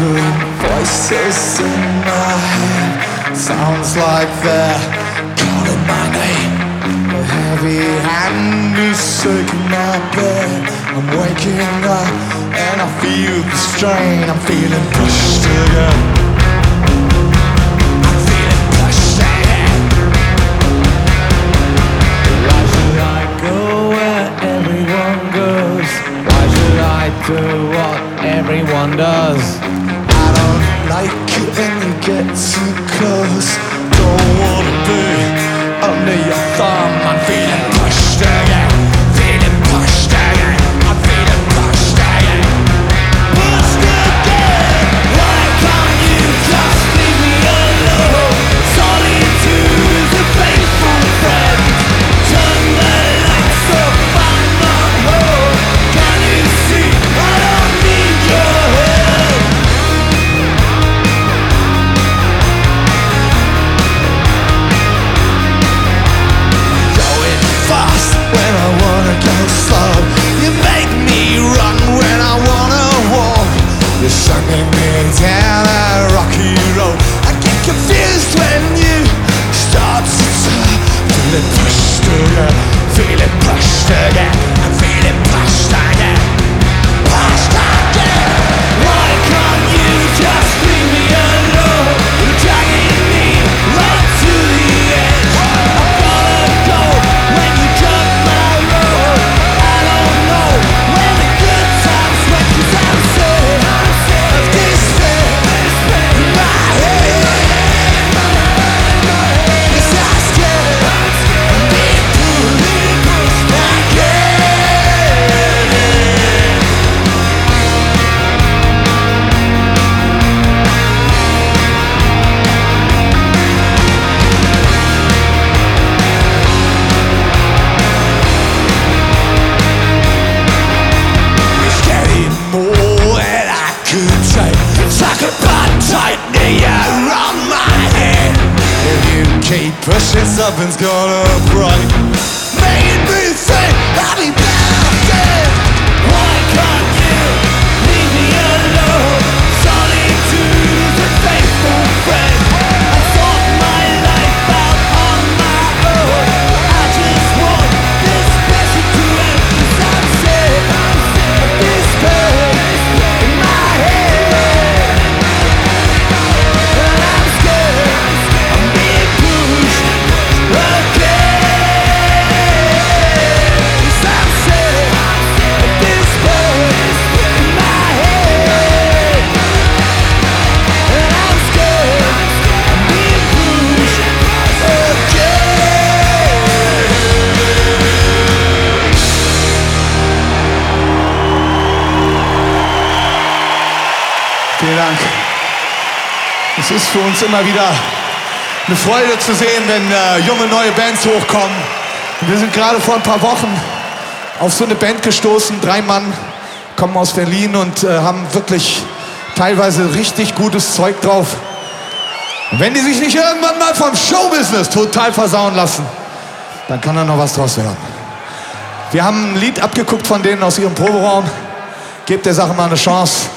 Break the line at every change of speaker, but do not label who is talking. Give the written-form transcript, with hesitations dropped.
hearing voices in my head. Sounds like they're calling my name. A heavy hand is shaking my bed. I'm waking up and I feel the strain. I'm feeling pushed again. I'm feeling pushed again. Why should I go where everyone goes? Why should I do what everyone does? I don't like it when you get too close. Don't wanna be under your thumb. I'm feeling pushed again. Feeling pushed again. I'm feeling pushed again. Pushed again. Why can't you just leave me alone? Solitude is a faithful friend. Turn the lights up, I'm not home. Can you see I don't need your help? Going fast when I wanna go slow. You make me run when I wanna walk. You're sucking me down a rocky road. I get confused when you start to turn. Feeling pushed again. Feeling pushed again. I'm feeling pushed again. Pushed again. Why can't you just leave me alone? You're dragging me right to the edge. I gotta go when you jump my road. I don't know when the good times went, 'cause I'm sick of despair in my head. 'Cause I'm scared of being pushed again. It's getting more than I could take. It's like a bad tightening around my head. If you keep pushing, something's gonna break. Making me think I'll be better dead. Why can't you leave me alone? Solitude is a faithful friend. I thought my life out on my own. I just want this passion to end. 'Cause I'm sick of this pain in my head. And I'm scared of being pushed again. 'Cause I'm sick of this pain in my head. And I'm scared of being pushed again. Vielen Dank. Es ist für uns immer wieder eine Freude zu sehen, wenn junge neue Bands hochkommen. Und wir sind gerade vor ein paar Wochen auf so eine Band gestoßen. 3 Mann kommen aus Berlin und haben wirklich teilweise richtig gutes Zeug drauf. Und wenn die sich nicht irgendwann mal vom Showbusiness total versauen lassen, dann kann da noch was draus werden. Wir haben ein Lied abgeguckt von denen aus ihrem Proberaum. Gebt der Sache mal eine Chance.